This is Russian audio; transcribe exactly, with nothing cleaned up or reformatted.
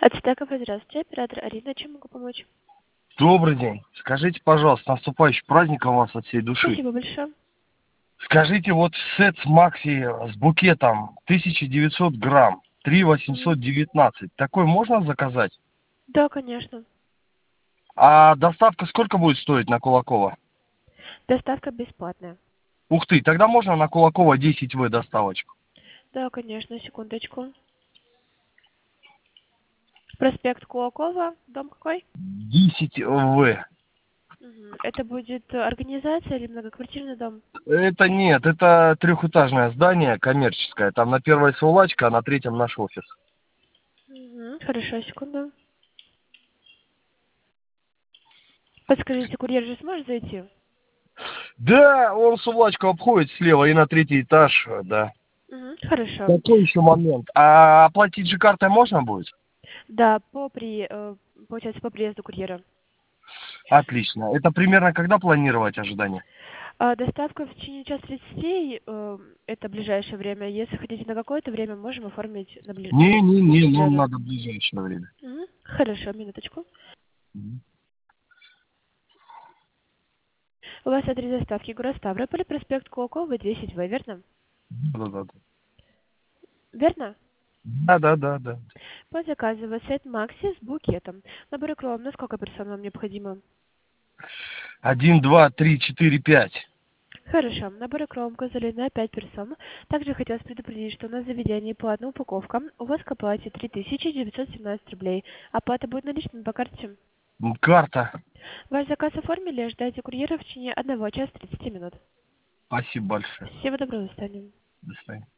Ацтеков, здравствуйте, оператор Арина, чем могу помочь? Добрый день. Скажите, пожалуйста, с наступающим праздником вас от всей души. Спасибо большое. Скажите, вот сет с Макси с букетом тысяча девятьсот грамм, три Мгм. восемьсот девятнадцать. Такой можно заказать? Да, конечно. А доставка сколько будет стоить на Кулакова? Доставка бесплатная. Ух ты, тогда можно на Кулакова десять вэ доставочку? Да, конечно, секундочку. Проспект Кулакова, дом какой? десять вэ. Мгм. Это будет э, организация или многоквартирный дом? Это нет, это трехэтажное здание коммерческое. Там на первой сволочка, а на третьем наш офис. Мгм. Хорошо, секунду. Подскажите, курьер же сможет зайти? Да, он сволочку обходит слева и на третий этаж, да. Мгм. Хорошо. Такой еще момент. А оплатить же картой можно будет? Да, по при, э, получается, по приезду курьера. Отлично. Это примерно когда планировать ожидание? А, доставка в течение часа тридцати, э, это ближайшее время. Если хотите на какое-то время, можем оформить на бли... ну, Не-не-не, нам позже. надо в ближайшее время. Мгм. Хорошо, минуточку. Мгм. У вас адрес доставки город Ставрополь, проспект Кулакова, десять вэ, верно? Да-да-да. Верно? Да-да-да-да. По заказу у вас сет Макси с букетом. Набор кром, на сколько персон вам необходимо? Один, два, три, четыре, пять. Хорошо, набор кром указали на пять персон. Также хотелось предупредить, что у нас в заведении платная упаковка. У вас к оплате три тысячи девятьсот семнадцать рублей. Оплата будет наличной по карте. М, Карта. Ваш заказ оформили, ждайте курьера в течение одного часа тридцати минут. Спасибо большое. Всего доброго, до свидания. До свидания.